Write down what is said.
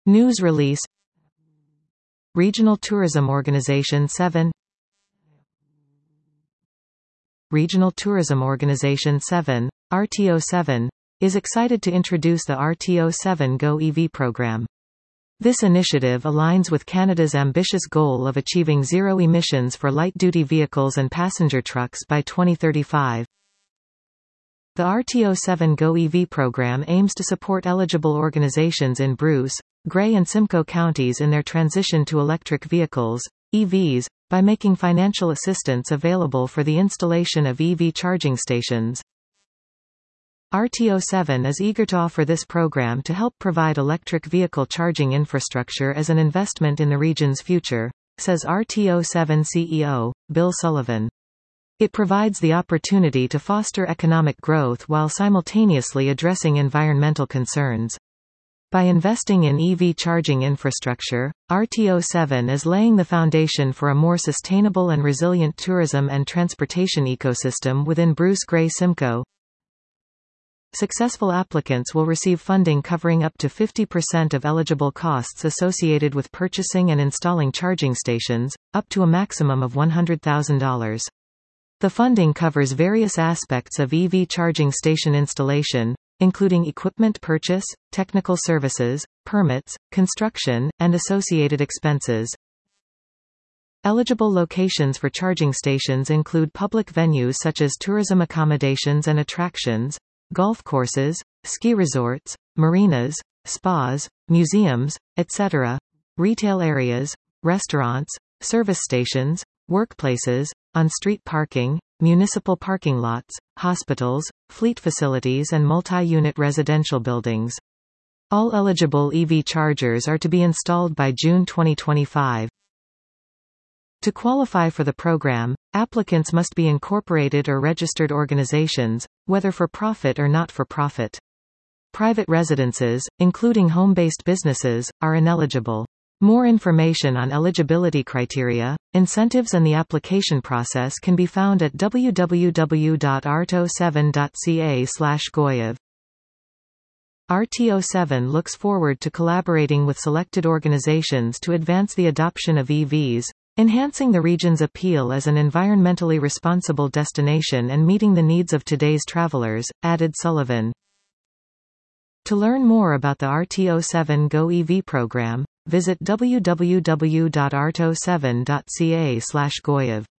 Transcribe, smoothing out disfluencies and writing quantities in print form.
News release. Regional Tourism Organization 7. Regional Tourism Organization 7, RTO7, is excited to introduce the RTO7 Go EV program. This initiative aligns with Canada's ambitious goal of achieving zero emissions for light-duty vehicles and passenger trucks by 2035. The RTO7 Go EV program aims to support eligible organizations in Bruce, Grey and Simcoe counties in their transition to electric vehicles, EVs, by making financial assistance available for the installation of EV charging stations. RTO7 is eager to offer this program to help provide electric vehicle charging infrastructure as an investment in the region's future, says RTO7 CEO, Bill Sullivan. It provides the opportunity to foster economic growth while simultaneously addressing environmental concerns. By investing in EV charging infrastructure, RTO7 is laying the foundation for a more sustainable and resilient tourism and transportation ecosystem within Bruce Grey Simcoe. Successful applicants will receive funding covering up to 50% of eligible costs associated with purchasing and installing charging stations, up to a maximum of $100,000. The funding covers various aspects of EV charging station installation, including equipment purchase, technical services, permits, construction, and associated expenses. Eligible locations for charging stations include public venues such as tourism accommodations and attractions, golf courses, ski resorts, marinas, spas, museums, etc., retail areas, restaurants, service stations, workplaces, on-street parking, municipal parking lots, hospitals, fleet facilities and multi-unit residential buildings. All eligible EV chargers are to be installed by June 2025. To qualify for the program, applicants must be incorporated or registered organizations, whether for profit or not for profit. Private residences, including home-based businesses, are ineligible. More information on eligibility criteria, incentives and the application process can be found at www.rto7.ca/goyev. RTO7 looks forward to collaborating with selected organizations to advance the adoption of EVs, enhancing the region's appeal as an environmentally responsible destination and meeting the needs of today's travelers, added Sullivan. To learn more about the RTO7 Go EV program, visit www.rto7.ca/goyev.